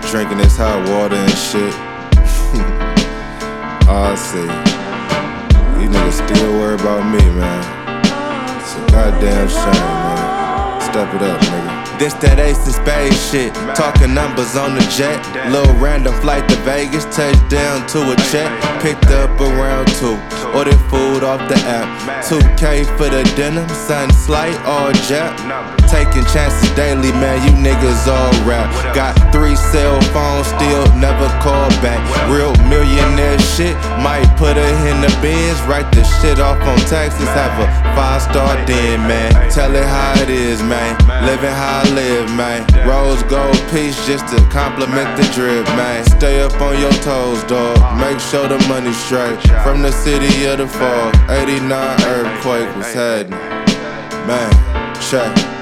Drinking this hot water and shit. Oh, I see. You niggas still worry about me, man. It's a goddamn shame, man. Step it up, nigga. This that Ace and Spades shit. Talking numbers on the jet. Little random flight to Vegas. Touchdown to a check. Picked up around 2. Ordered food off the app. 2K for the dinner. Something slight, all Jap. Taking chances daily, man. You niggas all rap. Got 3 cell phones, still never call back. Real millionaire shit. Might put her in the Benz. Write the shit off on taxes. Have a 5-star den, man. Tell it how it is, man. Living how I live, man. Rose gold piece just to compliment the drip, man. Stay up on your toes, dog. Make sure the money's straight. From the city of the fall, 89 earthquake was happening. Man, check.